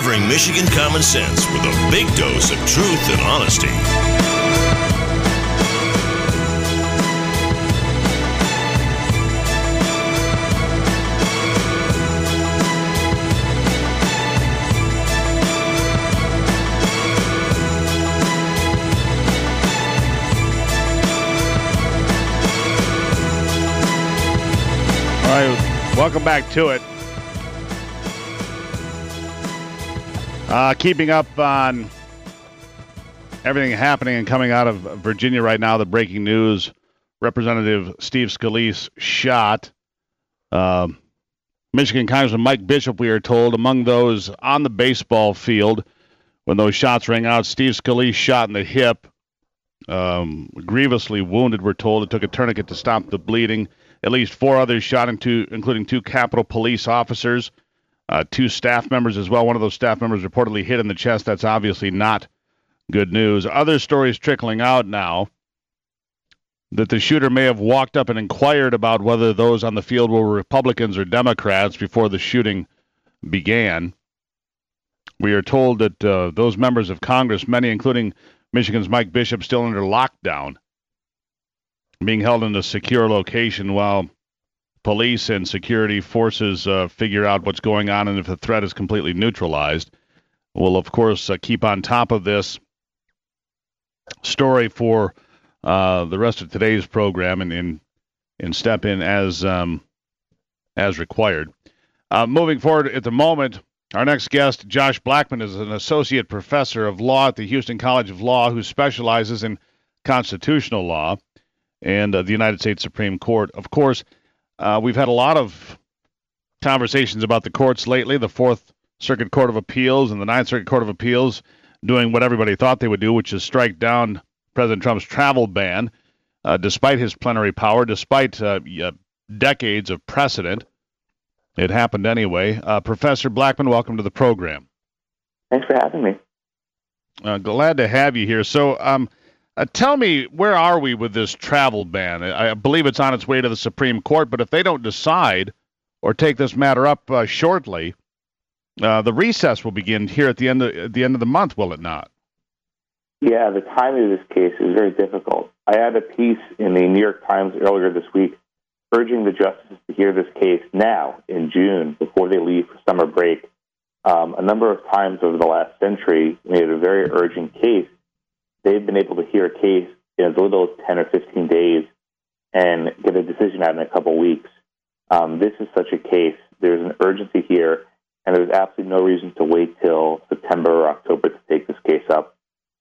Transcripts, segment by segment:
delivering Michigan common sense with a big dose of truth and honesty. All right, welcome back to it. Keeping up on everything happening and coming out of Virginia right now, the breaking news, Representative Steve Scalise shot. Michigan Congressman Mike Bishop, we are told, among those on the baseball field when those shots rang out. Steve Scalise shot in the hip, grievously wounded, we're told. It took a tourniquet to stop the bleeding. At least 4 others shot, including 2 Capitol Police officers, 2 staff members as well. One of those staff members reportedly hit in the chest. That's obviously not good news. Other stories trickling out now that the shooter may have walked up and inquired about whether those on the field were Republicans or Democrats before the shooting began. We are told that those members of Congress, many including Michigan's Mike Bishop, still under lockdown, being held in a secure location while police and security forces figure out what's going on and if the threat is completely neutralized. We'll, of course, keep on top of this story for the rest of today's program and step in as required. Moving forward at the moment, our next guest, Josh Blackman, is an associate professor of law at the Houston College of Law who specializes in constitutional law and the United States Supreme Court. Of course, we've had a lot of conversations about the courts lately, the Fourth Circuit Court of Appeals and the Ninth Circuit Court of Appeals doing what everybody thought they would do, which is strike down President Trump's travel ban, despite his plenary power, despite decades of precedent. It happened anyway. Professor Blackman, welcome to the program. Thanks for having me. Glad to have you here. So, tell me, where are we with this travel ban? I believe it's on its way to the Supreme Court, but if they don't decide or take this matter up shortly, the recess will begin here at the end of the month, will it not? Yeah, the timing of this case is very difficult. I had a piece in the New York Times earlier this week urging the justices to hear this case now in June before they leave for summer break. A number of times over the last century, we had a very urgent case. They've been able to hear a case in as little as 10 or 15 days and get a decision out in a couple weeks. This is such a case. There's an urgency here, and there's absolutely no reason to wait till September or October to take this case up.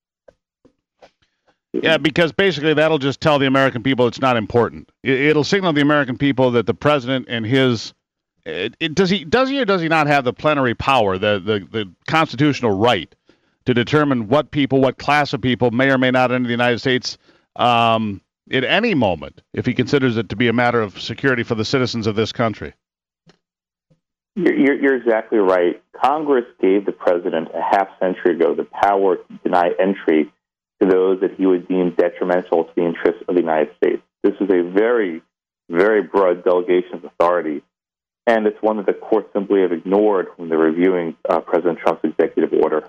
Yeah, because basically that'll just tell the American people it's not important. It'll signal the American people that the president and his does he or does he not have the plenary power, the constitutional right to determine what class of people may or may not enter the United States at any moment if he considers it to be a matter of security for the citizens of this country? You're exactly right. Congress gave the president a half century ago the power to deny entry to those that he would deem detrimental to the interests of the United States. This is a very, very broad delegation of authority, and it's one that the court simply have ignored when they're reviewing President Trump's executive order.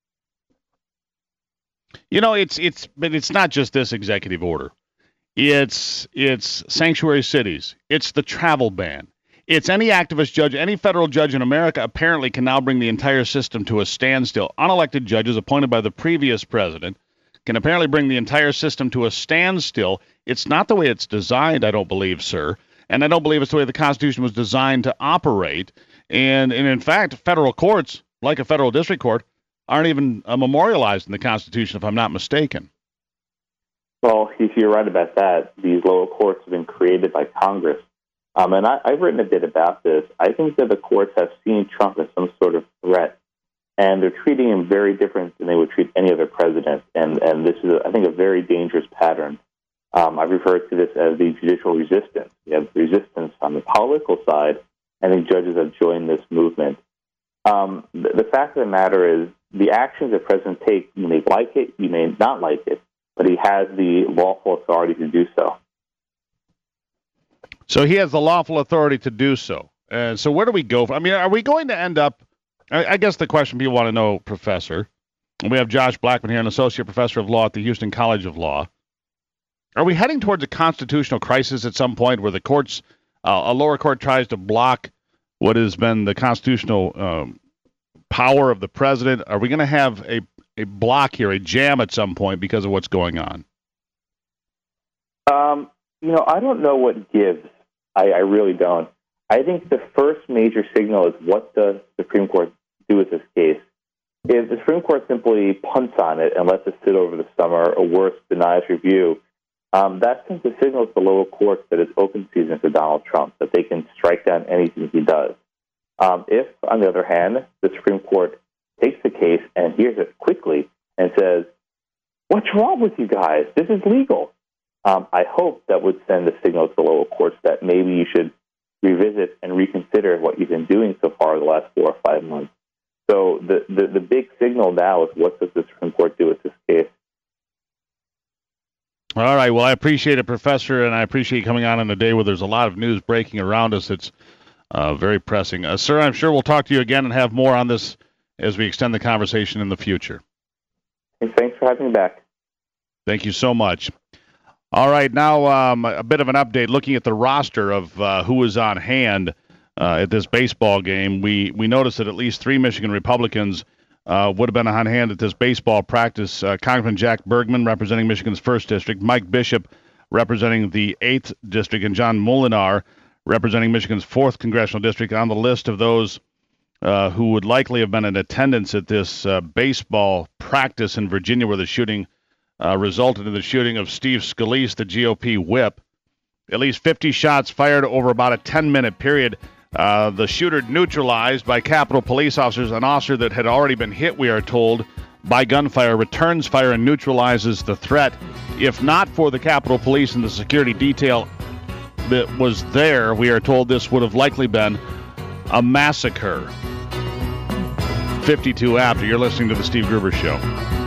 You know, but it's not just this executive order. It's sanctuary cities. It's the travel ban. It's any activist judge, any federal judge in America apparently can now bring the entire system to a standstill. Unelected judges appointed by the previous president can apparently bring the entire system to a standstill. It's not the way it's designed, I don't believe, sir. And I don't believe it's the way the Constitution was designed to operate. And in fact, federal courts, like a federal district court, aren't even memorialized in the Constitution, if I'm not mistaken. Well, if you're right about that, these lower courts have been created by Congress. And I've written a bit about this. I think that the courts have seen Trump as some sort of threat, and they're treating him very different than they would treat any other president. And this is, I think, a very dangerous pattern. I've referred to this as the judicial resistance. You have resistance on the political side. I think judges have joined this movement. The fact of the matter is, the actions the president takes, you may like it, you may not like it, but he has the lawful authority to do so. So he has the lawful authority to do so. So where do we go? I mean, are we going to end up I guess the question people want to know, Professor, and we have Josh Blackman here, an associate professor of law at the Houston College of Law. Are we heading towards a constitutional crisis at some point where the courts, a lower court tries to block what has been the constitutional power of the president? Are we going to have a block here, a jam at some point because of what's going on? I don't know what gives. I really don't. I think the first major signal is what does the Supreme Court do with this case? If the Supreme Court simply punts on it and lets it sit over the summer, or worse, denies review, that sends a signal to the lower courts that it's open season for Donald Trump, that they can strike down anything he does. If, on the other hand, the Supreme Court takes the case and hears it quickly and says, "What's wrong with you guys? This is legal," I hope that would send a signal to the lower courts that maybe you should revisit and reconsider what you've been doing so far the last 4 or 5 months. So the big signal now is what does the Supreme Court do with this case? All right. Well, I appreciate it, Professor, and I appreciate you coming on a day where there's a lot of news breaking around us. It's very pressing. Sir, I'm sure we'll talk to you again and have more on this as we extend the conversation in the future. And thanks for having me back. Thank you so much. All right, now a bit of an update looking at the roster of who was on hand at this baseball game. We noticed that at least 3 Michigan Republicans would have been on hand at this baseball practice. Congressman Jack Bergman, representing Michigan's 1st District, Mike Bishop, representing the 8th District, and John Molinar, representing Michigan's 4th Congressional District, on the list of those who would likely have been in attendance at this baseball practice in Virginia where the shooting resulted in the shooting of Steve Scalise, the GOP whip. At least 50 shots fired over about a 10-minute period. The shooter neutralized by Capitol police officers. An officer that had already been hit, we are told, by gunfire, returns fire and neutralizes the threat. If not for the Capitol Police and the security detail that was there, we are told this would have likely been a massacre. 52 after. You're listening to The Steve Gruber Show.